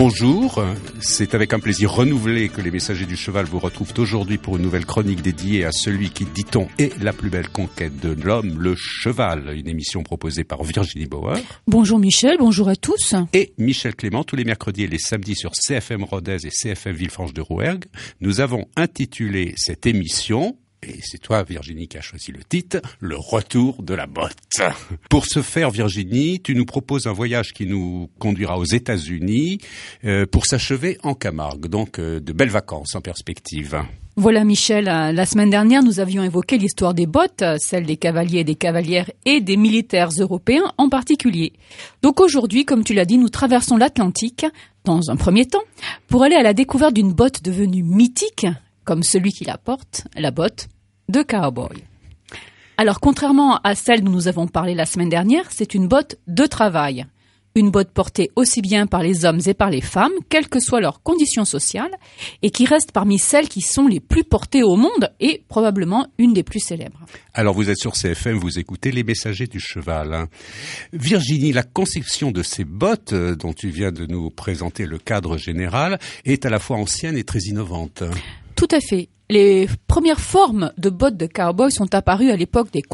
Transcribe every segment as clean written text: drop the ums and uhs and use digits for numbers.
Bonjour, c'est avec un plaisir renouvelé que les Messagers du Cheval vous retrouvent aujourd'hui pour une nouvelle chronique dédiée à celui qui, dit-on, est la plus belle conquête de l'homme, le cheval. Une émission proposée par Virginie Bauer. Bonjour Michel, bonjour à tous. Et Michel Clément, tous les mercredis et les samedis sur CFM Rodez et CFM Villefranche-de-Rouergue. Nous avons intitulé cette émission... Et c'est toi, Virginie, qui as choisi le titre, le retour de la botte. Pour ce faire, Virginie, tu nous proposes un voyage qui nous conduira aux États-Unis pour s'achever en Camargue. Donc, de belles vacances en perspective. Voilà Michel, la semaine dernière, nous avions évoqué l'histoire des bottes, celle des cavaliers et des cavalières et des militaires européens en particulier. Donc aujourd'hui, comme tu l'as dit, nous traversons l'Atlantique, dans un premier temps, pour aller à la découverte d'une botte devenue mythique, comme celui qui la porte, la botte de cowboy. Alors, contrairement à celle dont nous avons parlé la semaine dernière, c'est une botte de travail. Une botte portée aussi bien par les hommes et par les femmes, quelles que soient leurs conditions sociales, et qui reste parmi celles qui sont les plus portées au monde et probablement une des plus célèbres. Alors, vous êtes sur CFM, vous écoutez les Messagers du Cheval. Virginie, la conception de ces bottes, dont tu viens de nous présenter le cadre général, est à la fois ancienne et très innovante. Tout à fait. Les premières formes de bottes de cowboy sont apparues à l'époque des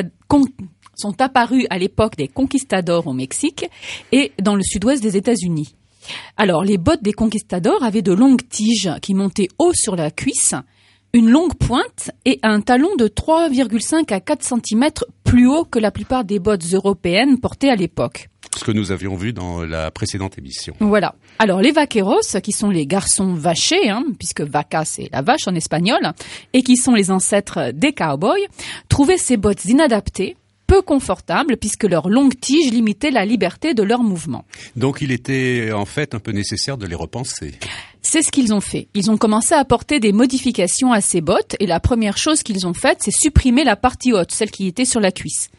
conquistadors au Mexique et dans le sud-ouest des États-Unis. Alors, les bottes des conquistadors avaient de longues tiges qui montaient haut sur la cuisse, une longue pointe et un talon de 3,5 à 4 cm plus haut que la plupart des bottes européennes portées à l'époque. Ce que nous avions vu dans la précédente émission. Voilà. Alors, les vaqueros, qui sont les garçons vachés, puisque vaca c'est la vache en espagnol, et qui sont les ancêtres des cowboys, trouvaient ces bottes inadaptées, peu confortables, puisque leur longue tige limitait la liberté de leurs mouvements. Donc, il était en fait un peu nécessaire de les repenser. C'est ce qu'ils ont fait. Ils ont commencé à apporter des modifications à ces bottes, et la première chose qu'ils ont faite, c'est supprimer la partie haute, celle qui était sur la cuisse.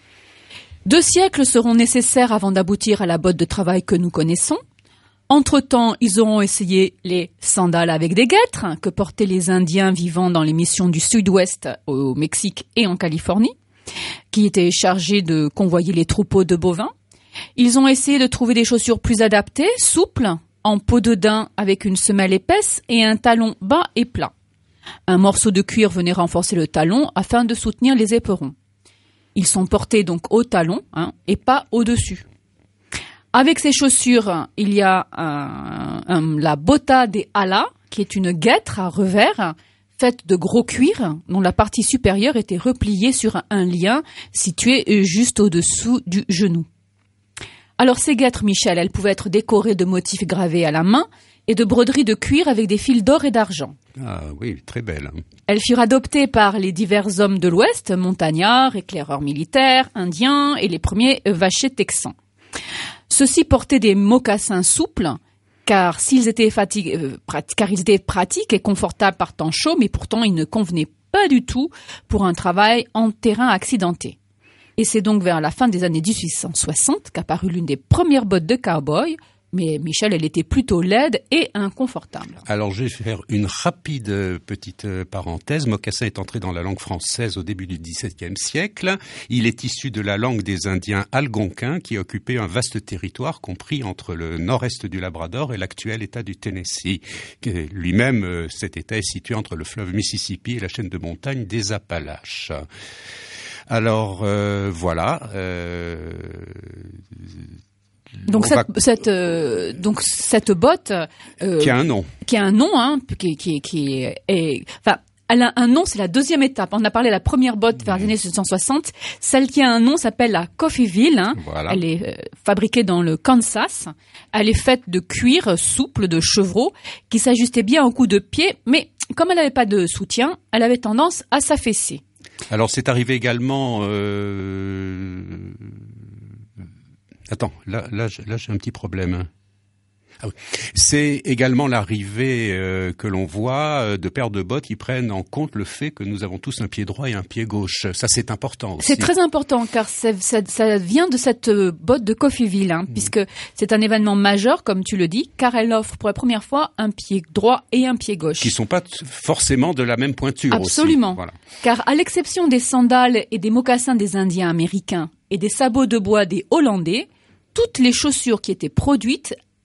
2 siècles seront nécessaires avant d'aboutir à la botte de travail que nous connaissons. Entre-temps, ils auront essayé les sandales avec des guêtres que portaient les Indiens vivant dans les missions du Sud-Ouest au Mexique et en Californie, qui étaient chargés de convoyer les troupeaux de bovins. Ils ont essayé de trouver des chaussures plus adaptées, souples, en peau de daim avec une semelle épaisse et un talon bas et plat. Un morceau de cuir venait renforcer le talon afin de soutenir les éperons. Ils sont portés donc au talon et pas au-dessus. Avec ces chaussures, il y a la bota de ala, qui est une guêtre à revers faite de gros cuir, dont la partie supérieure était repliée sur un lien situé juste au-dessous du genou. Alors ces guêtres, Michel, elles pouvaient être décorées de motifs gravés à la main et de broderies de cuir avec des fils d'or et d'argent. Ah oui, très belle. Elles furent adoptées par les divers hommes de l'Ouest, montagnards, éclaireurs militaires, indiens et les premiers vachers texans. Ceux-ci portaient des mocassins souples, car ils étaient pratiques et confortables par temps chaud, mais pourtant ils ne convenaient pas du tout pour un travail en terrain accidenté. Et c'est donc vers la fin des années 1860 qu'apparut l'une des premières bottes de cow-boy. Mais Michel, elle était plutôt laide et inconfortable. Alors, je vais faire une rapide petite parenthèse. Mocassin est entré dans la langue française au début du XVIIe siècle. Il est issu de la langue des Indiens algonquins qui occupaient un vaste territoire compris entre le nord-est du Labrador et l'actuel État du Tennessee. Lui-même, cet État est situé entre le fleuve Mississippi et la chaîne de montagnes des Appalaches. Alors, voilà... Donc cette botte qui a un nom, elle a un nom, c'est la deuxième étape. On a parlé de la première botte vers les années 1760. Celle qui a un nom s'appelle la Coffeyville. Voilà. Elle est fabriquée dans le Kansas. Elle est faite de cuir souple de chevreau qui s'ajustait bien au coup de pied, mais comme elle n'avait pas de soutien, elle avait tendance à s'affaisser. Alors c'est arrivé également. Attends, là j'ai un petit problème. Ah oui. C'est également l'arrivée que l'on voit de paires de bottes qui prennent en compte le fait que nous avons tous un pied droit et un pied gauche. Ça, c'est important aussi. C'est très important car ça vient de cette botte de Coffeyville, puisque c'est un événement majeur, comme tu le dis, car elle offre pour la première fois un pied droit et un pied gauche. Qui sont pas forcément de la même pointure. Absolument. Aussi. Voilà. Car à l'exception des sandales et des mocassins des Indiens américains et des sabots de bois des Hollandais, toutes les chaussures qui étaient produites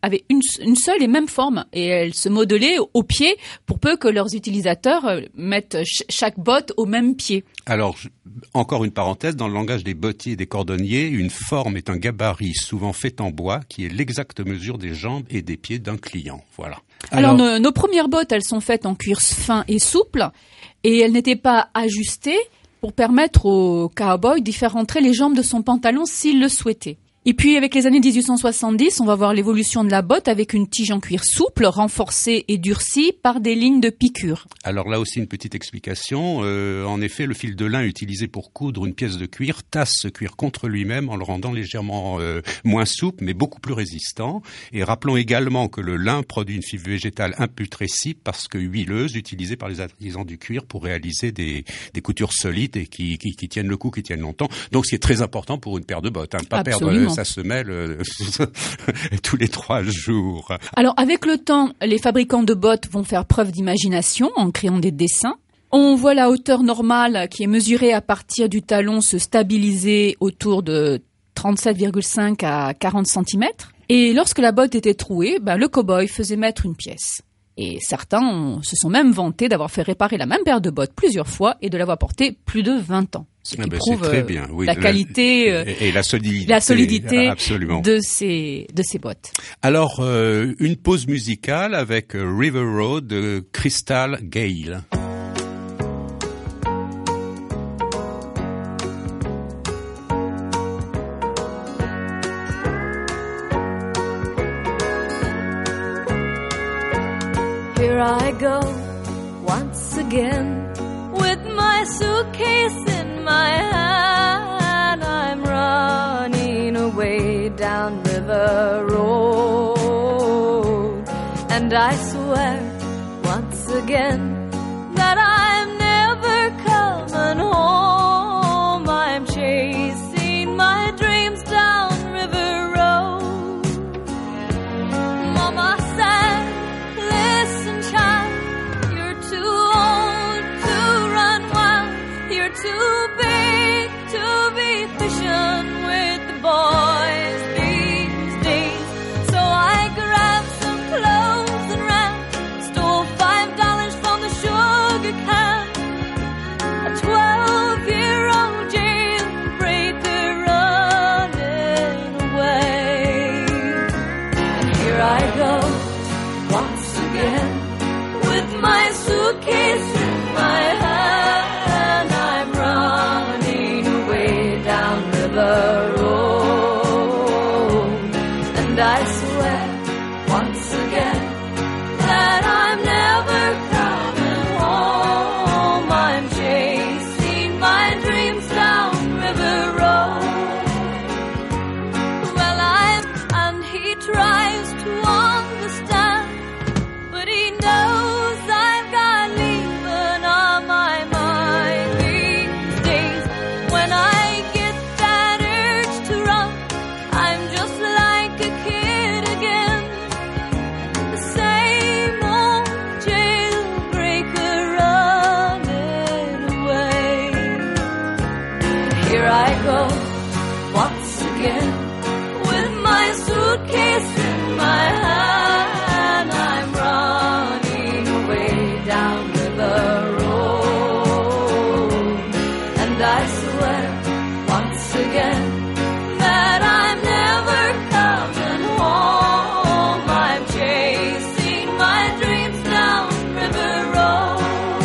avaient une seule et même forme et elles se modelaient au pied pour peu que leurs utilisateurs mettent chaque botte au même pied. Alors, encore une parenthèse, dans le langage des bottiers et des cordonniers, une forme est un gabarit souvent fait en bois qui est l'exacte mesure des jambes et des pieds d'un client. Voilà. Alors nos premières bottes, elles sont faites en cuir fin et souple et elles n'étaient pas ajustées pour permettre au cow-boy d'y faire rentrer les jambes de son pantalon s'il le souhaitait. Et puis, avec les années 1870, on va voir l'évolution de la botte avec une tige en cuir souple, renforcée et durcie par des lignes de piqûre. Alors là aussi, une petite explication. En effet, le fil de lin utilisé pour coudre une pièce de cuir tasse ce cuir contre lui-même en le rendant légèrement moins souple, mais beaucoup plus résistant. Et rappelons également que le lin produit une fibre végétale imputrescible parce que huileuse, utilisée par les artisans du cuir pour réaliser des coutures solides et qui tiennent le coup, qui tiennent longtemps. Donc, ce qui est très important pour une paire de bottes, pas Absolument. perdre sa semelle tous les 3 jours. Alors, avec le temps, les fabricants de bottes vont faire preuve d'imagination en créant des dessins. On voit la hauteur normale qui est mesurée à partir du talon se stabiliser autour de 37,5 à 40 cm. Et lorsque la botte était trouée, le cow-boy faisait mettre une pièce. Et certains se sont même vantés d'avoir fait réparer la même paire de bottes plusieurs fois et de l'avoir portée plus de 20 ans. Ce qui prouve très bien, oui, la qualité et la solidité absolument. de ces bottes. Alors, une pause musicale avec River Road de Crystal Gayle. Here I go once again with my suitcase in my hand. I'm running away down River Road, and I swear once again that I'm never coming home. I'm chasing my dreams down River Road. Mama said, listen child, you're too old to run wild, you're too big to be fishing with the boys these days. So I grabbed some clothes and ran, stole $5 from the sugar can. A 12-year-old jailbreaker running away. And here I go once again with my suitcase in my hand. I'm running away down River Road, and I swear once again that I'm never coming home. I'm chasing my dreams down River Road. Well, and he tries to understand, but he knows I've got leaving on my mind these days. When I get that urge to run, I'm just like a kid again. The same old jailbreaker running away. Here I go once again with my suitcase in my hand. I'm running away down River Road, and I swear once again that I'm never coming home. I'm chasing my dreams down River Road.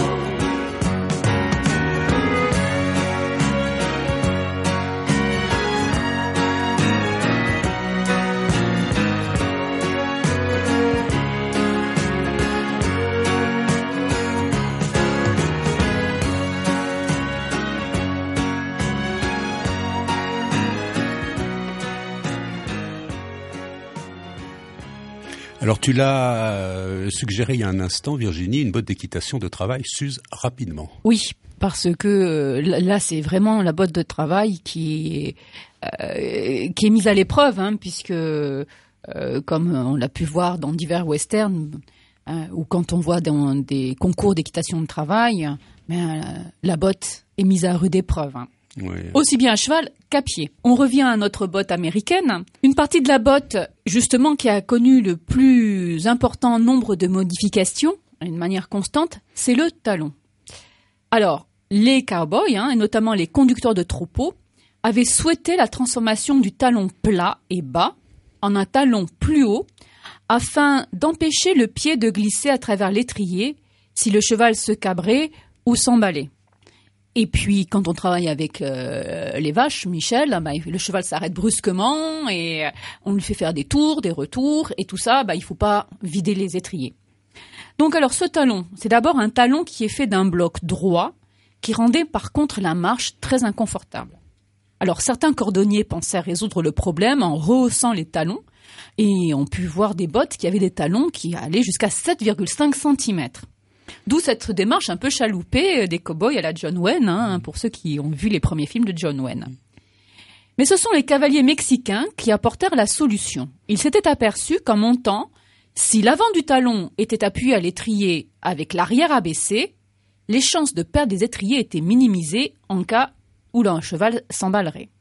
Alors tu l'as suggéré il y a un instant, Virginie, une botte d'équitation de travail s'use rapidement. Oui, parce que là, c'est vraiment la botte de travail qui est mise à l'épreuve, puisque comme on l'a pu voir dans divers westerns, ou quand on voit dans des concours d'équitation de travail, la botte est mise à rude épreuve. Oui. Aussi bien à cheval qu'à pied. On revient à notre botte américaine. Une partie de la botte, justement, qui a connu le plus important nombre de modifications, d'une manière constante, c'est le talon. Alors, les cowboys, et notamment les conducteurs de troupeaux, avaient souhaité la transformation du talon plat et bas en un talon plus haut, afin d'empêcher le pied de glisser à travers l'étrier si le cheval se cabrait ou s'emballait. Et puis, quand on travaille avec les vaches, Michel, le cheval s'arrête brusquement et on lui fait faire des tours, des retours, et tout ça, il faut pas vider les étriers. Donc alors, ce talon, c'est d'abord un talon qui est fait d'un bloc droit, qui rendait par contre la marche très inconfortable. Alors, certains cordonniers pensaient résoudre le problème en rehaussant les talons, et on pu voir des bottes qui avaient des talons qui allaient jusqu'à 7,5 cm. D'où cette démarche un peu chaloupée des cow-boys à la John Wayne, pour ceux qui ont vu les premiers films de John Wayne. Mais ce sont les cavaliers mexicains qui apportèrent la solution. Ils s'étaient aperçus qu'en montant, si l'avant du talon était appuyé à l'étrier avec l'arrière abaissé, les chances de perdre des étriers étaient minimisées en cas où un cheval s'emballerait.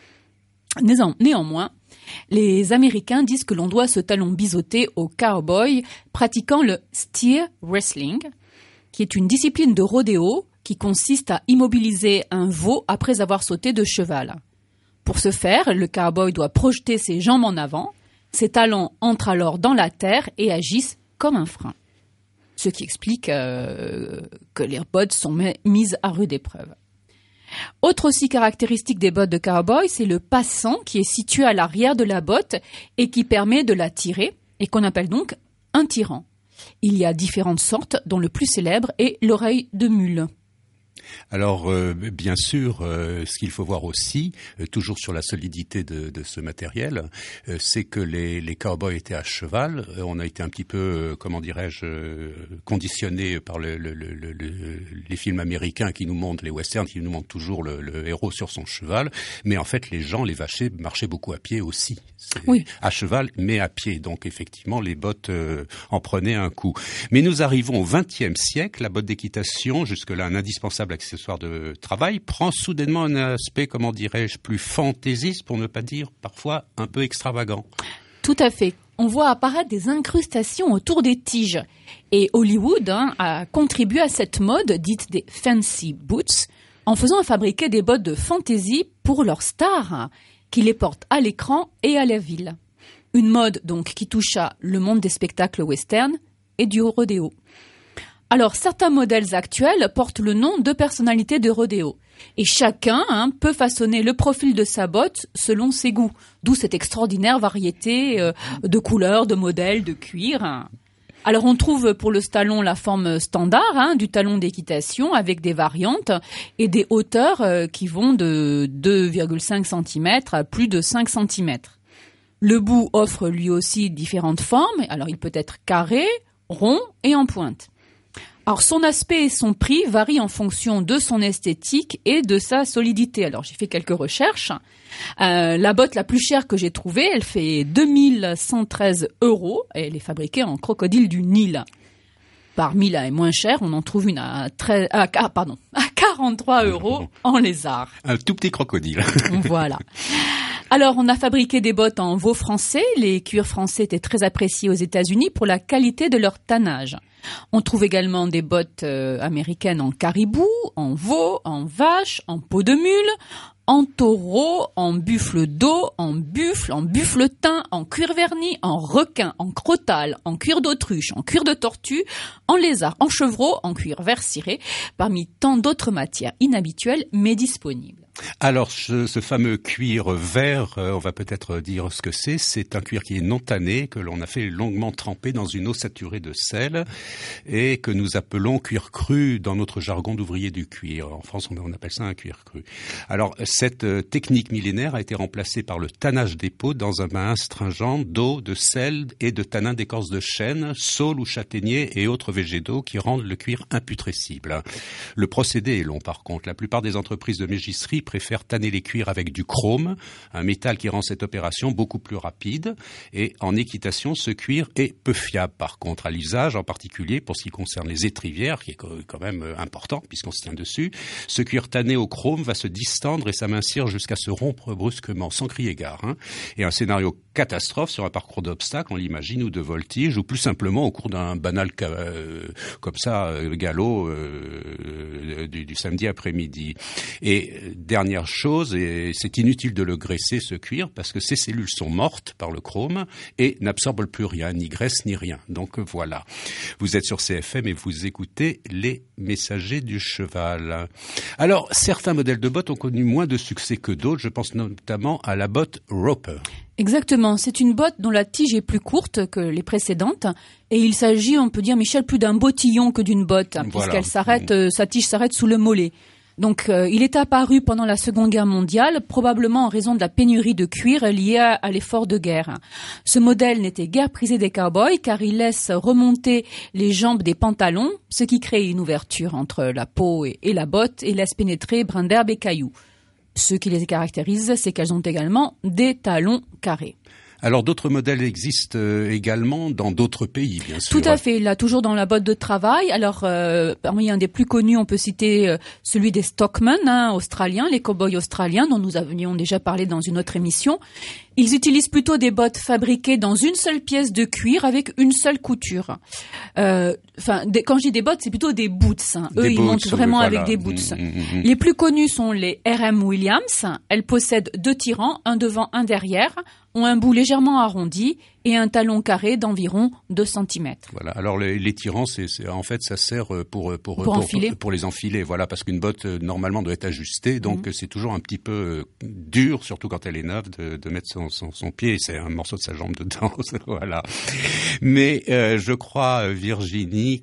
Néanmoins, les Américains disent que l'on doit ce talon biseauté aux cowboys pratiquant le steer wrestling, qui est une discipline de rodéo qui consiste à immobiliser un veau après avoir sauté de cheval. Pour ce faire, le cowboy doit projeter ses jambes en avant, ses talons entrent alors dans la terre et agissent comme un frein. Ce qui explique que les bottes sont mises à rude épreuve. Autre aussi caractéristique des bottes de cowboy, c'est le passant qui est situé à l'arrière de la botte et qui permet de la tirer et qu'on appelle donc un tirant. Il y a différentes sortes dont le plus célèbre est l'oreille de mule. Alors, bien sûr, ce qu'il faut voir aussi, toujours sur la solidité de ce matériel, c'est que les cow-boys étaient à cheval. On a été un petit peu, conditionné par les films américains qui nous montrent, les westerns, qui nous montrent toujours le héros sur son cheval. Mais en fait, les vachers marchaient beaucoup à pied aussi. Oui. À cheval, mais à pied. Donc, effectivement, les bottes en prenaient un coup. Mais nous arrivons au XXe siècle. La botte d'équitation, jusque-là un indispensable accessoire de travail, prend soudainement un aspect, plus fantaisiste, pour ne pas dire parfois un peu extravagant. Tout à fait. On voit apparaître des incrustations autour des tiges. Et Hollywood a contribué à cette mode dite des fancy boots en faisant fabriquer des bottes de fantaisie pour leurs stars qui les portent à l'écran et à la ville. Une mode donc qui toucha le monde des spectacles western et du rodéo. Alors, certains modèles actuels portent le nom de personnalités de rodéo. Et chacun peut façonner le profil de sa botte selon ses goûts. D'où cette extraordinaire variété de couleurs, de modèles, de cuir. Alors, on trouve pour le talon la forme standard du talon d'équitation avec des variantes et des hauteurs qui vont de 2,5 cm à plus de 5 cm. Le bout offre lui aussi différentes formes. Alors, il peut être carré, rond et en pointe. Alors, son aspect et son prix varient en fonction de son esthétique et de sa solidité. Alors, j'ai fait quelques recherches. La botte la plus chère que j'ai trouvée, elle fait 2113 €. Et elle est fabriquée en crocodile du Nil. Parmi la moins chère, on en trouve une à 43 € en lézard. Un tout petit crocodile. Voilà. Alors, on a fabriqué des bottes en veau français. Les cuirs français étaient très appréciés aux États-Unis pour la qualité de leur tannage. On trouve également des bottes américaines en caribou, en veau, en vache, en peau de mule, en taureau, en buffle d'eau, en buffletin, en cuir verni, en requin, en crotale, en cuir d'autruche, en cuir de tortue, en lézard, en chevreau, en cuir vert ciré, parmi tant d'autres matières inhabituelles mais disponibles. Alors, ce fameux cuir vert, on va peut-être dire ce que c'est. C'est un cuir qui est non tanné, que l'on a fait longuement tremper dans une eau saturée de sel et que nous appelons cuir cru dans notre jargon d'ouvrier du cuir. En France, on appelle ça un cuir cru. Alors, cette technique millénaire a été remplacée par le tannage des peaux dans un bain astringent d'eau, de sel et de tanin d'écorce de chêne, saule ou châtaignier et autres végétaux qui rendent le cuir imputrescible. Le procédé est long, par contre. La plupart des entreprises de mégisserie préfèrent tanner les cuirs avec du chrome, un métal qui rend cette opération beaucoup plus rapide. Et en équitation, ce cuir est peu fiable par contre à l'usage, en particulier pour ce qui concerne les étrivières, qui est quand même important puisqu'on se tient dessus. Ce cuir tanné au chrome va se distendre et s'amincir jusqu'à se rompre brusquement, sans crier gare. Et un scénario catastrophe sur un parcours d'obstacles, on l'imagine, ou de voltige, ou plus simplement au cours d'un banal comme ça, galop du samedi après-midi. Et dernière chose, et c'est inutile de le graisser ce cuir, parce que ces cellules sont mortes par le chrome et n'absorbent plus rien, ni graisse ni rien. Donc voilà, vous êtes sur CFM et vous écoutez les messagers du cheval. Alors, certains modèles de bottes ont connu moins de succès que d'autres, je pense notamment à la botte Roper. Exactement, c'est une botte dont la tige est plus courte que les précédentes et il s'agit, on peut dire, Michel, plus d'un bottillon que d'une botte, puisqu'elle s'arrête, sa tige s'arrête sous le mollet. Donc, il est apparu pendant la Seconde Guerre mondiale, probablement en raison de la pénurie de cuir liée à l'effort de guerre. Ce modèle n'était guère prisé des cow-boys car il laisse remonter les jambes des pantalons, ce qui crée une ouverture entre la peau et la botte et laisse pénétrer brin d'herbe et cailloux. Ce qui les caractérise, c'est qu'elles ont également des talons carrés. Alors d'autres modèles existent également dans d'autres pays, bien sûr. Tout à fait, là toujours dans la botte de travail. Alors parmi un des plus connus, on peut citer celui des Stockman, australiens, les cow-boys australiens dont nous avions déjà parlé dans une autre émission. Ils utilisent plutôt des bottes fabriquées dans une seule pièce de cuir avec une seule couture. Quand je dis des bottes, c'est plutôt des boots. Eux, ils montent vraiment avec des boots. Les plus connus sont les R.M. Williams. Elles possèdent 2 tirants, un devant, un derrière, ont un bout légèrement arrondi et un talon carré d'environ 2 cm. Voilà. Alors les tirants, en fait, ça sert pour les enfiler. Voilà, parce qu'une botte normalement doit être ajustée, donc c'est toujours un petit peu dur, surtout quand elle est neuve, de mettre son pied. C'est un morceau de sa jambe dedans. Voilà. Mais je crois, Virginie,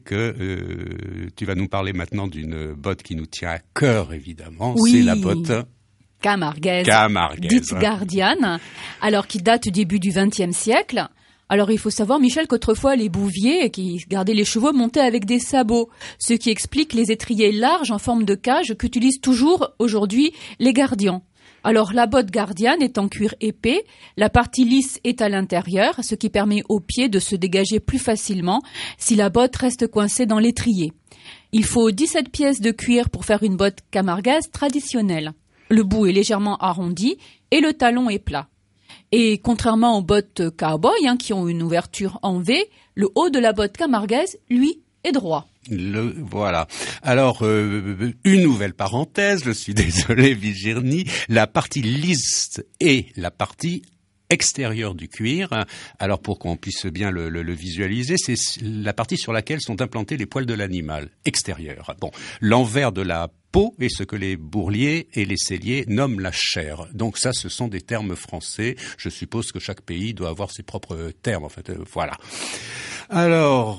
que tu vas nous parler maintenant d'une botte qui nous tient à cœur, évidemment. Oui. C'est la botte Camarguaise, dite Guardian, alors qui date du début du XXe siècle. Alors il faut savoir, Michel, qu'autrefois les bouviers qui gardaient les chevaux montaient avec des sabots, ce qui explique les étriers larges en forme de cage qu'utilisent toujours aujourd'hui les gardians. Alors la botte Guardian est en cuir épais, la partie lisse est à l'intérieur, ce qui permet aux pieds de se dégager plus facilement si la botte reste coincée dans l'étrier. Il faut 17 pièces de cuir pour faire une botte camarguaise traditionnelle. Le bout est légèrement arrondi et le talon est plat. Et contrairement aux bottes cowboy qui ont une ouverture en V, le haut de la botte camarguaise, lui, est droit. Voilà. Alors, une nouvelle parenthèse, je suis désolé Virginie, la partie lisse et la partie extérieure du cuir, alors pour qu'on puisse bien le visualiser, c'est la partie sur laquelle sont implantés les poils de l'animal, extérieur. Bon, l'envers de la peau est ce que les bourliers et les selliers nomment la chair. Donc ça, ce sont des termes français. Je suppose que chaque pays doit avoir ses propres termes, en fait. Voilà. Alors,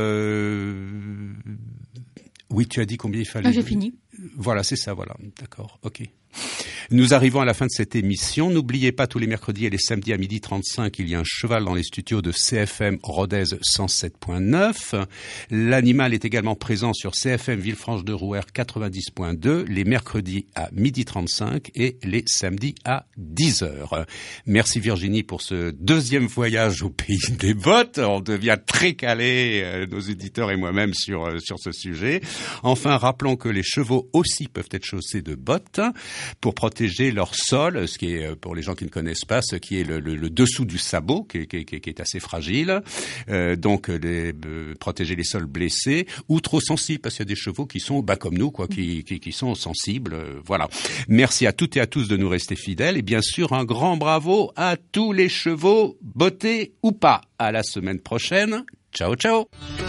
oui, tu as dit combien il fallait. J'ai fini. Voilà, c'est ça, voilà. D'accord, ok. Nous arrivons à la fin de cette émission. N'oubliez pas, tous les mercredis et les samedis à 12h35, il y a un cheval dans les studios de CFM Rodez 107.9. L'animal est également présent sur CFM Villefranche-de-Rouergue 90.2, les mercredis à 12h35 et les samedis à 10h. Merci Virginie pour ce deuxième voyage au pays des bottes. On devient très calé, nos éditeurs et moi-même, sur ce sujet. Enfin, rappelons que les chevaux aussi peuvent être chaussés de bottes pour protéger leur sol, ce qui est, pour les gens qui ne connaissent pas, ce qui est le dessous du sabot, qui est assez fragile, donc protéger les sols blessés ou trop sensibles, parce qu'il y a des chevaux qui sont, comme nous, qui sont sensibles, voilà. Merci à toutes et à tous de nous rester fidèles, et bien sûr, un grand bravo à tous les chevaux, bottés ou pas. À la semaine prochaine. Ciao, ciao.